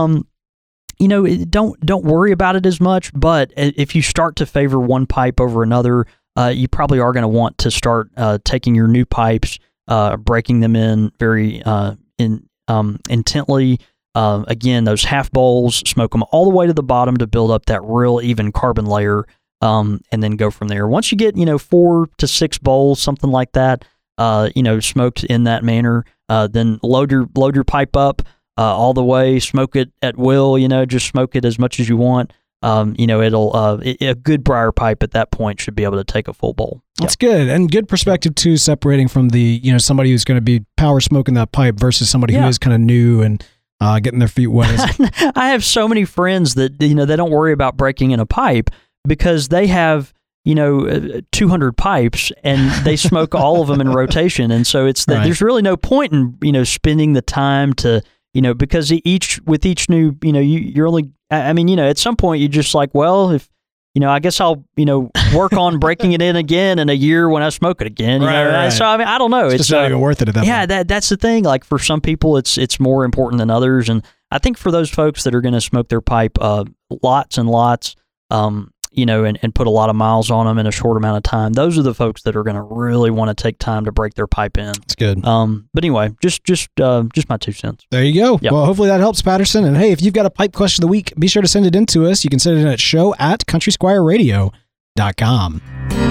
don't worry about it as much. But if you start to favor one pipe over another, you probably are going to want to start taking your new pipes, breaking them in very intently. Again, those half bowls, smoke them all the way to the bottom to build up that real even carbon layer, and then go from there. Once you get 4 to 6 bowls, something like that, smoked in that manner, then load your pipe up all the way, smoke it at will. Just smoke it as much as you want. A good briar pipe at that point should be able to take a full bowl. That's good, and good perspective too, separating from the somebody who's going to be power smoking that pipe versus somebody who is kind of new and getting their feet wet. I have so many friends that they don't worry about breaking in a pipe because they have 200 pipes and they smoke all of them in rotation, and so it's there's really no point in spending the time to because with each new you're only at some point you're just like, well, if I guess I'll work on breaking it in again in a year when I smoke it again. Right. So I don't know. It's just not even worth it at that point. Yeah, that's the thing. Like for some people, it's more important than others, and I think for those folks that are going to smoke their pipe lots and lots, and put a lot of miles on them in a short amount of time, those are the folks that are going to really want to take time to break their pipe in. That's good. But anyway, just my 2 cents. There you go. Yep. Well, hopefully that helps, Patterson. And hey, if you've got a pipe question of the week, be sure to send it in to us. You can send it in at show@countrysquireradio.com.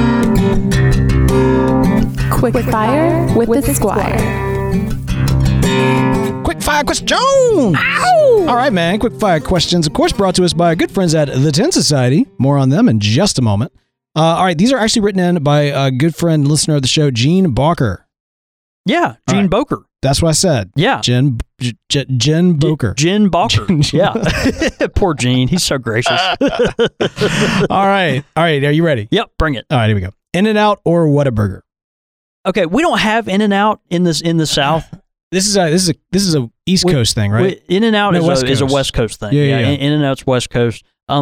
Quick Fire with the Squire. Quick fire question! Ow! All right, man. Quick fire questions, of course, brought to us by our good friends at The Tin Society. More on them in just a moment. All right, these are actually written in by a good friend and listener of the show, Gene Barker. Yeah, Gene Boker. That's what I said. Yeah. Jen Boker. Jen Boker. Yeah. Poor Gene. He's so gracious. All right. Are you ready? Yep. Bring it. All right, here we go. In-N-Out or Whataburger? Okay, we don't have In-N-Out in the South. This is a East Coast thing, right? In-N-Out is a West Coast thing. Yeah. In-N-Out's West Coast.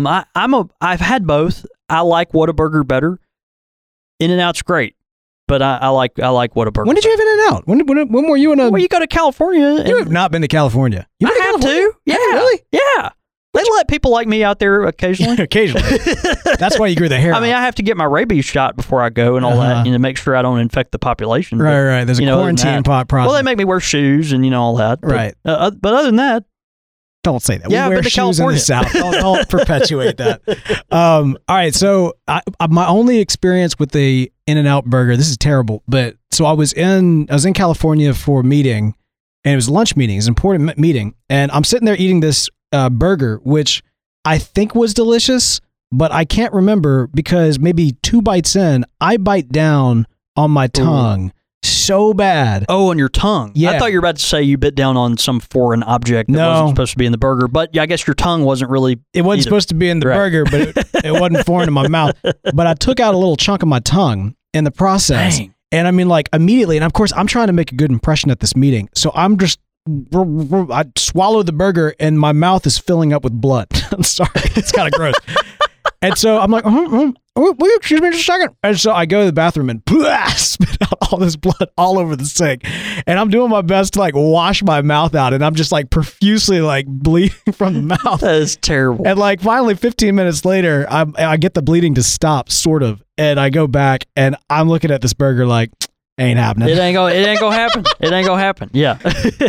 I've had both. I like Whataburger better. In-N-Out's great, but I like Whataburger. When did you have In-N-Out? When were you in a? Well, you go to California. You have not been to California. You I have to. Yeah. Really? Yeah. They let people like me out there occasionally. Occasionally. That's why you grew the hair. I mean, I have to get my rabies shot before I go and all that, make sure I don't infect the population. Right. There's a quarantine process. Well, they make me wear shoes and all that. Right. But other than that, don't say that. Yeah, we wear shoes in the South. Don't perpetuate that. All right. So my only experience with the In-N-Out burger, this is terrible, but so I was in California for a meeting, and it was a lunch meeting. It was an important meeting, and I'm sitting there eating this burger, which I think was delicious, but I can't remember because maybe 2 bites in, I bite down on my tongue so bad. Oh, on your tongue. Yeah. I thought you were about to say you bit down on some foreign object that wasn't supposed to be in the burger, but I guess your tongue wasn't really. It wasn't supposed to be in the burger, but it wasn't foreign in my mouth. But I took out a little chunk of my tongue in the process. Dang. And I mean, like immediately, and of course, I'm trying to make a good impression at this meeting, so I swallowed the burger and my mouth is filling up with blood. I'm sorry. It's kind of gross. And so I'm like, excuse me just a second. And so I go to the bathroom and spit out all this blood all over the sink. And I'm doing my best to like wash my mouth out. And I'm just like profusely like bleeding from the mouth. That is terrible. And like finally 15 minutes later, I get the bleeding to stop sort of. And I go back and I'm looking at this burger like, ain't happening. It ain't gonna happen. It ain't gonna happen. Yeah.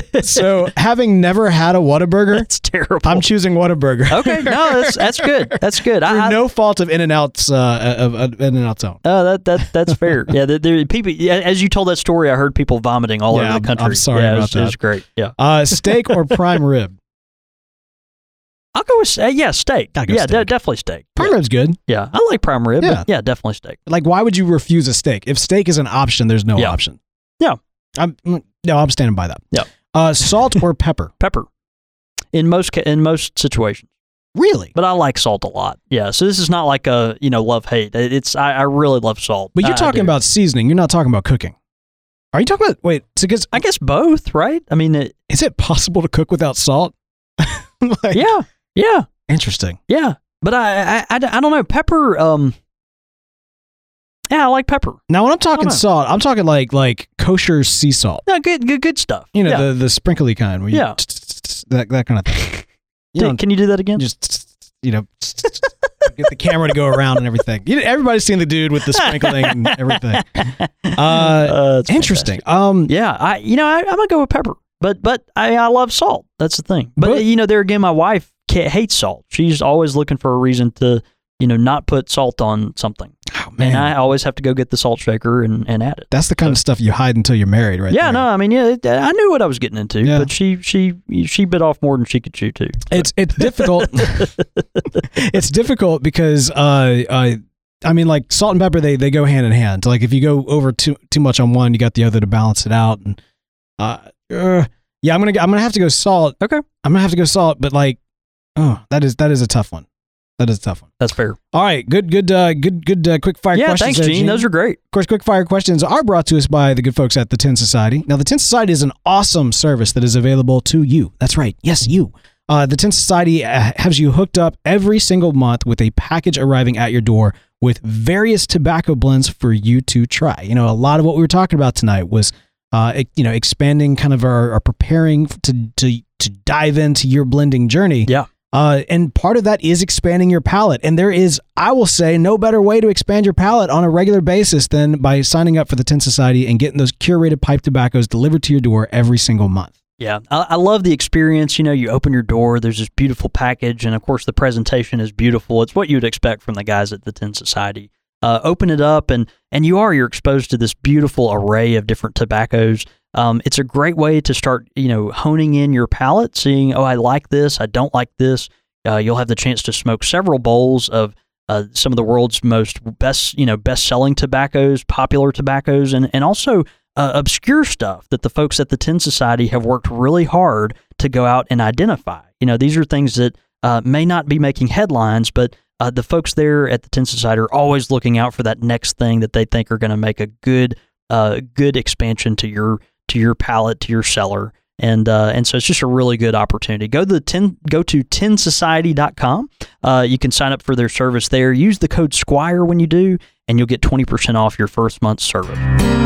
So having never had a Whataburger, that's terrible. I'm choosing Whataburger. Okay, no, that's good. That's good. Through no fault of In-N-Out's In-N-Out's own. Oh, that's fair. Yeah, there people. As you told that story, I heard people vomiting all over the country. I'm sorry about that. It was great. Yeah. Steak or prime rib? I'll go with steak. Steak. Definitely steak. Prime rib's good. Yeah, I like prime rib. Yeah. But definitely steak. Like, why would you refuse a steak? If steak is an option, there's no option. Yeah. I'm standing by that. Yeah. Salt or pepper? Pepper. In most situations. Really? But I like salt a lot. Yeah. So this is not like a love-hate. I really love salt. But you're talking about seasoning. You're not talking about cooking. Are you talking about? Wait. Because I guess both, right? I mean, is it possible to cook without salt? Yeah. Yeah. Interesting. Yeah. But I don't know. Pepper, Yeah, I like pepper. Now, when I'm talking salt, I'm talking like kosher sea salt. No, good stuff. You know, the sprinkly kind. Where you that kind of thing. Can you do that again? Just, get the camera to go around and everything. Everybody's seen the dude with the sprinkling and everything. Interesting. I'm gonna go with pepper, but I love salt. That's the thing. But there again, my wife hates salt. She's always looking for a reason to not put salt on something. Oh, man. And I always have to go get the salt shaker and add it. That's the kind of stuff you hide until you're married, right? Yeah, there. no, I mean, I knew what I was getting into, but she bit off more than she could chew too. So. It's difficult. It's difficult because I mean, like salt and pepper, they go hand in hand. Like if you go over too much on one, you got the other to balance it out. And I'm gonna have to go salt. Okay, I'm gonna have to go salt, but like, that is a tough one. That is a tough one. That's fair. All right, good quick fire questions. Yeah, thanks, Gene. Those are great. Of course, quick fire questions are brought to us by the good folks at the Tin Society. Now, the Tin Society is an awesome service that is available to you. That's right. Yes, you. The Tin Society has you hooked up every single month with a package arriving at your door with various tobacco blends for you to try. A lot of what we were talking about tonight was, expanding kind of our preparing to dive into your blending journey. Yeah. And part of that is expanding your palate. And there is, I will say, no better way to expand your palate on a regular basis than by signing up for the Tin Society and getting those curated pipe tobaccos delivered to your door every single month. Yeah, I love the experience. You open your door, there's this beautiful package, and of course the presentation is beautiful. It's what you would expect from the guys at the Tin Society. Open it up, and you're exposed to this beautiful array of different tobaccos. It's a great way to start, honing in your palate, seeing, I like this, I don't like this. You'll have the chance to smoke several bowls of some of the world's best-selling tobaccos, popular tobaccos, and also obscure stuff that the folks at the Tin Society have worked really hard to go out and identify. These are things that may not be making headlines, but the folks there at the Tin Society are always looking out for that next thing that they think are going to make a good expansion to your palate, to your cellar. And so it's just a really good opportunity. Go to tinsociety.com. You can sign up for their service there. Use the code Squire when you do, and you'll get 20% off your first month's service.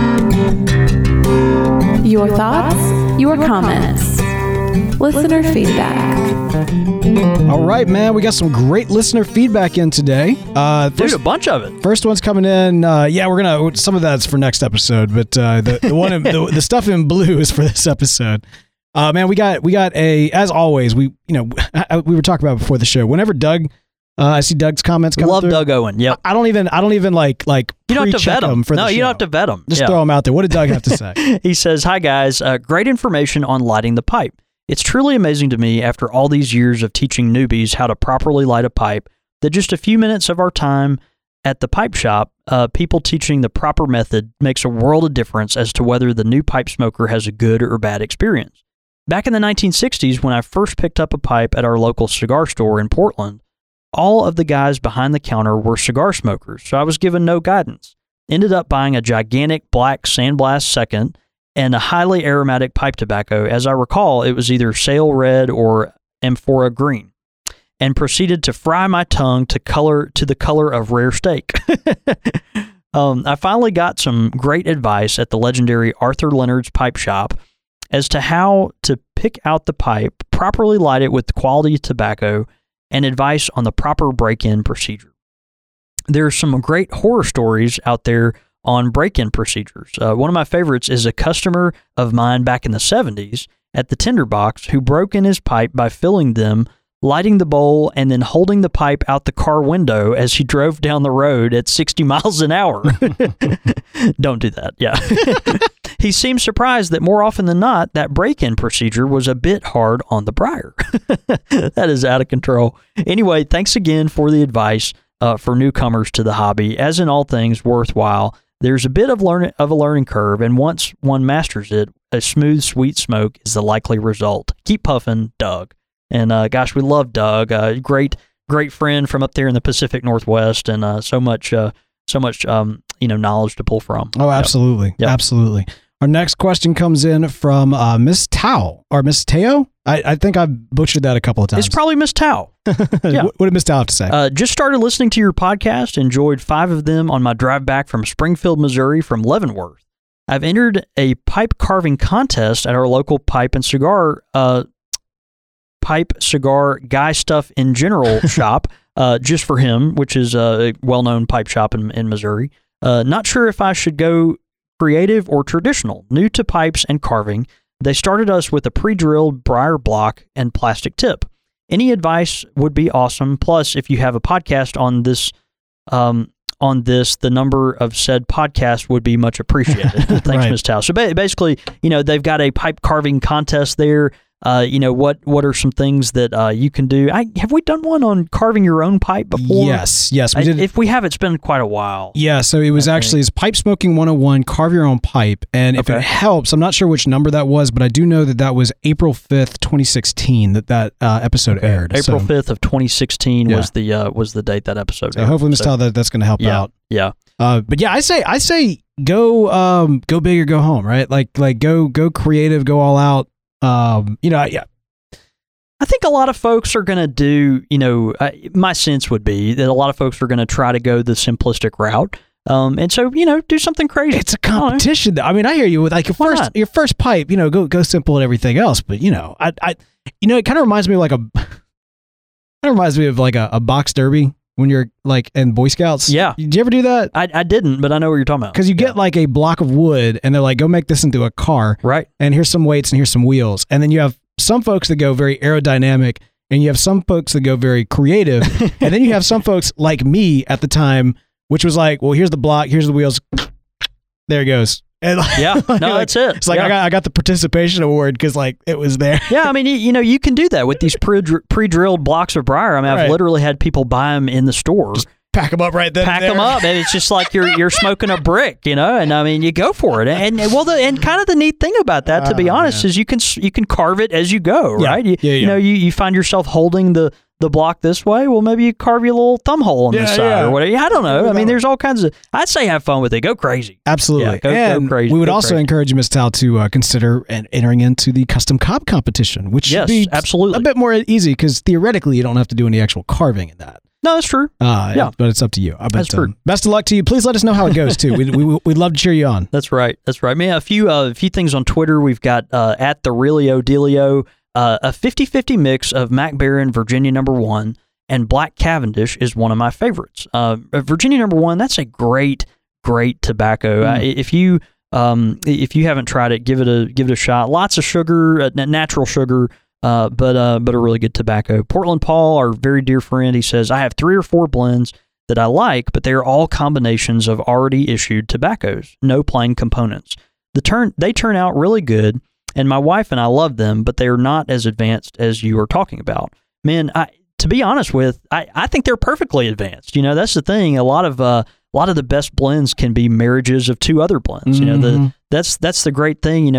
Your thoughts, your comments, listener feedback. All right, man. We got some great listener feedback in today. Dude, a bunch of it. First one's coming in. We're gonna. Some of that's for next episode, but the one the stuff in blue is for this episode. Man, we got a, as always. We were talking about before the show. Whenever Doug, I see Doug's comments coming Love through. Doug Owen. Yep. I don't even like. You don't have to vet him. For the show. You don't have to vet him. Just throw them out there. What did Doug have to say? He says, "Hi guys, great information on lighting the pipe. It's truly amazing to me after all these years of teaching newbies how to properly light a pipe that just a few minutes of our time at the pipe shop, people teaching the proper method makes a world of difference as to whether the new pipe smoker has a good or bad experience. Back in the 1960s, when I first picked up a pipe at our local cigar store in Portland, all of the guys behind the counter were cigar smokers, so I was given no guidance. Ended up buying a gigantic black Sandblast Second and a highly aromatic pipe tobacco. As I recall, it was either Sail Red or Amphora Green, and proceeded to fry my tongue to the color of rare steak. I finally got some great advice at the legendary Arthur Leonard's Pipe Shop as to how to pick out the pipe, properly light it with quality tobacco, and advice on the proper break-in procedure. There are some great horror stories out there on break-in procedures. One of my favorites is a customer of mine back in the 70s at the Tinderbox who broke in his pipe by filling them, lighting the bowl, and then holding the pipe out the car window as he drove down the road at 60 miles an hour. Don't do that, yeah. He seemed surprised that more often than not, that break-in procedure was a bit hard on the briar. That is out of control. Anyway, thanks again for the advice for newcomers to the hobby. As in all things worthwhile, there's a bit of a learning curve, and once one masters it, a smooth, sweet smoke is the likely result. Keep puffing, Doug. And gosh, we love Doug. Great friend from up there in the Pacific Northwest, and so much knowledge to pull from. Oh, absolutely, yep. Absolutely. Our next question comes in from Miss Tao or Miss Teo. I think I've butchered that a couple of times. It's probably Miss Tao. Yeah. What did Miss Tao have to say? Just started listening to your podcast. Enjoyed 5 of them on my drive back from Springfield, Missouri from Leavenworth. I've entered a pipe carving contest at our local pipe cigar guy stuff in general shop, just for him, which is a well-known pipe shop in Missouri. Not sure if I should go creative or traditional. New to pipes and carving, they started us with a pre-drilled briar block and plastic tip. Any advice would be awesome. Plus, if you have a podcast on this, the number of said podcast would be much appreciated. Thanks, Right. Ms. Tao. So basically, they've got a pipe carving contest there. What are some things that you can do? Have we done one on carving your own pipe before? Yes, we did. If we have, it's been quite a while. Yeah, so it was it's Pipe Smoking 101, carve your own pipe. And if it helps, I'm not sure which number that was, but I do know that was April 5th, 2016 that episode aired. April 5th of 2016 was the date that episode aired. Hopefully, Ms. Tao, that's going to help out. Yeah. But yeah, I say go big or go home, right? Like go creative, go all out. Yeah. I think a lot of folks are going to do, my sense would be that a lot of folks are going to try to go the simplistic route. And so, do something crazy. It's a competition. I mean, I hear you with like your first pipe, go simple and everything else. But, it kind of reminds me of like a box derby when you're like in Boy Scouts. Yeah. Did you ever do that? I didn't, but I know what you're talking about. Because you get like a block of wood and they're like, go make this into a car. Right. And here's some weights and here's some wheels. And then you have some folks that go very aerodynamic and you have some folks that go very creative. And then you have some folks like me at the time, which was like, well, here's the block, here's the wheels. There it goes. And that's it. It's like I got the participation award because like it was there. Yeah, I mean, you can do that with these pre-drilled blocks of briar. I mean, I've literally had people buy them in the store. Just pack them up right then. Pack them up, and it's just like you're smoking a brick, and I mean, you go for it. And kind of the neat thing about that, to be honest, is you can carve it as you go, right? You find yourself holding the block this way. Well, maybe you carve your little thumb hole on the side or whatever. I don't know. I mean, there's all kinds of. I'd say have fun with it. Go crazy. Absolutely. Go crazy. We would also encourage you, Ms. Tao, to consider entering into the custom cob competition, which should be absolutely a bit more easy because theoretically you don't have to do any actual carving in that. No, that's true. But it's up to you. That's true. Best of luck to you. Please let us know how it goes too. We'd love to cheer you on. That's right. Man, a few things on Twitter. We've got at the Realio Dealio, a 50-50 mix of Mac Baren Virginia No. 1 and Black Cavendish is one of my favorites. Virginia No. 1, that's a great tobacco. If you haven't tried it, give it a shot. Lots of sugar, natural sugar. But a really good tobacco. Portland Paul, our very dear friend, he says, I have 3 or 4 blends that I like, but they are all combinations of already issued tobaccos, no plain components. They turn out really good, and my wife and I love them, but they are not as advanced as you are talking about. Man, to be honest with, I think they're perfectly advanced. That's the thing. A lot of the best blends can be marriages of 2 other blends. That's the great thing.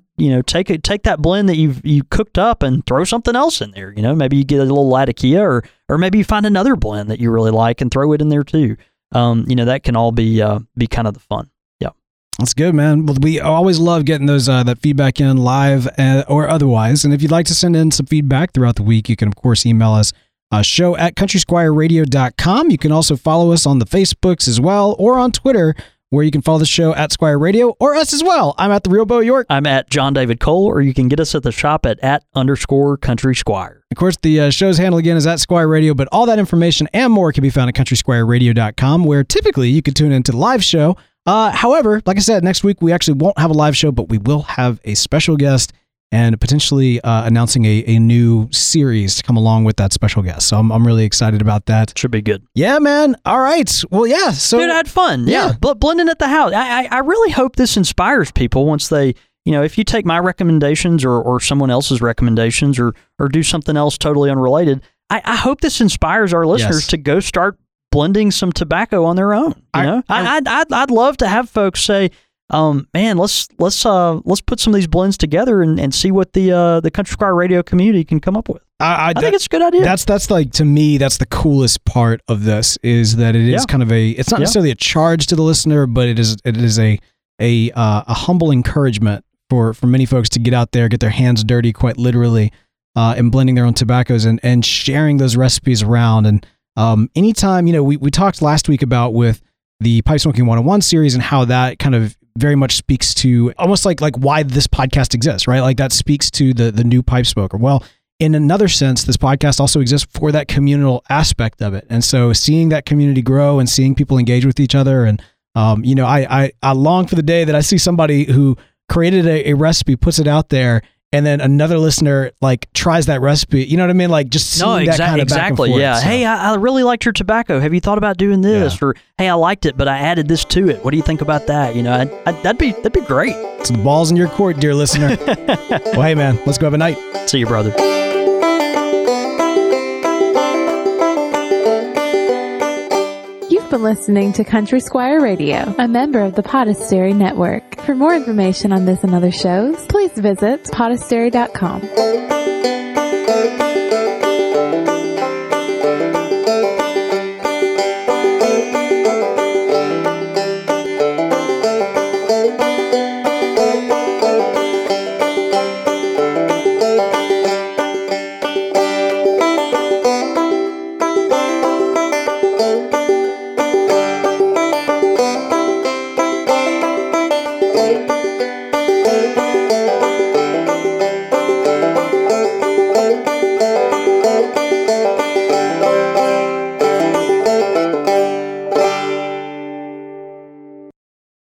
Take that blend that you cooked up and throw something else in there. Maybe you get a little Latakia or maybe you find another blend that you really like and throw it in there too. That can all be kind of the fun. Yeah. That's good, man. Well, we always love getting those that feedback in live or otherwise. And if you'd like to send in some feedback throughout the week, you can of course email us. Show at countrysquireradio.com. You can also follow us on the Facebooks as well, or on Twitter, where you can follow the show at Squire Radio, or us as well. I'm at The Real Bo York. I'm at John David Cole, or you can get us at the shop at _Country Squire. Of course, the show's handle again is at Squire Radio, but all that information and more can be found at countrysquireradio.com, where typically you can tune into the live show. However, like I said, next week we actually won't have a live show, but we will have a special guest and potentially announcing a new series to come along with that special guest. So I'm really excited about that. Should be good. Yeah, man. All right. Well, yeah. So, dude, I had fun. Yeah. Blending at the house. I really hope this inspires people once they, if you take my recommendations or someone else's recommendations or do something else totally unrelated, I hope this inspires our listeners to go start blending some tobacco on their own. I'd love to have folks say, man, let's put some of these blends together and see what the Country Squire Radio community can come up with. I think it's a good idea. That's like, to me, that's the coolest part of this is that it is kind of it's not necessarily a charge to the listener, but it is a humble encouragement for many folks to get out there, get their hands dirty, quite literally, in blending their own tobaccos and sharing those recipes around. And anytime, we talked last week about with the Pipe Smoking 101 series and how that kind of very much speaks to almost like why this podcast exists, right? Like that speaks to the new pipe smoker. Well, in another sense, this podcast also exists for that communal aspect of it. And so seeing that community grow and seeing people engage with each other. And, I long for the day that I see somebody who created a recipe, puts it out there, and then another listener like tries that recipe. You know what I mean? Like just seeing that kind of back and forth. Yeah. So. Hey, I really liked your tobacco. Have you thought about doing this? Yeah. Or hey, I liked it, but I added this to it. What do you think about that? That'd be great. So the ball's in your court, dear listener. Well, hey man, let's go have a night. See you, brother. You've been listening to Country Squire Radio, a member of the Podastery Network. For more information on this and other shows, please visit podastery.com.